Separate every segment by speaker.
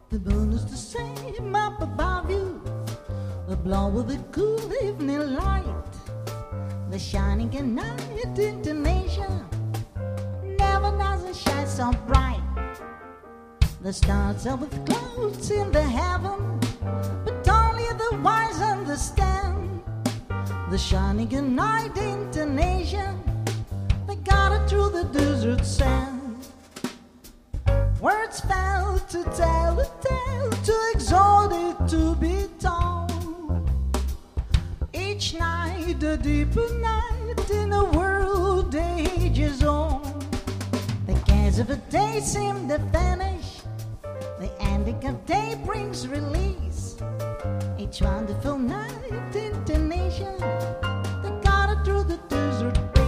Speaker 1: The moon is the same up above you, the blow with the cool evening light, the shining at night intonation never doesn't shine so bright. The stars are with clouds in the heaven, but only the wise understand the shining at night intonation. They got it through the desert sand. Words fail to tell a tale, too exalted to be told. Each night a deeper night in a world ages old. The cares of a day seem to vanish, the ending of day brings release. Each wonderful night intonation, they got it through the desert breeze.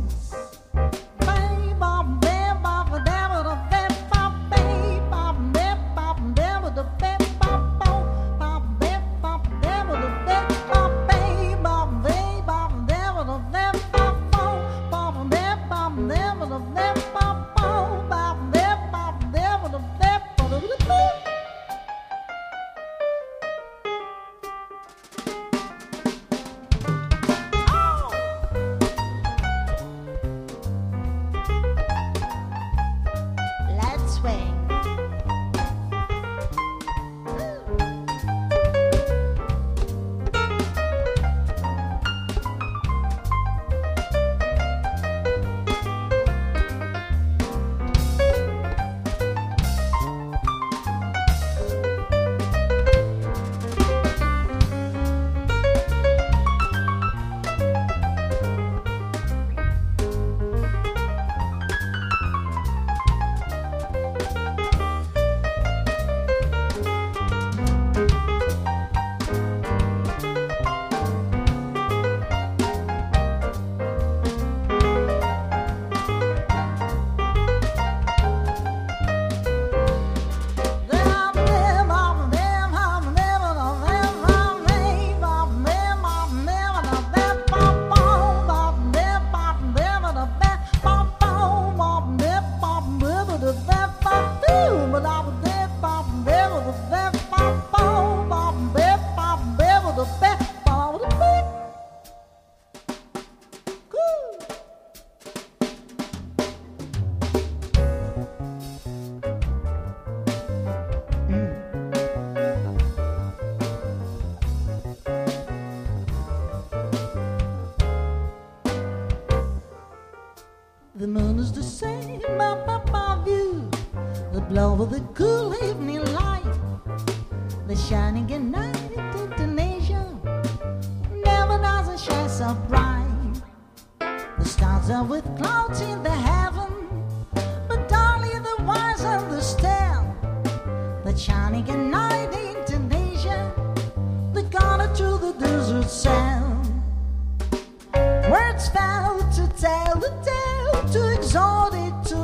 Speaker 1: The moon is the same up above you, the glow of the cool evening light, the shining at night intonation never doesn't shine so bright. The stars are with clouds in the heaven, but only the wise understand that shining at night intonation, they got it through the desert sand. Words fail to tell the tale, too exalted to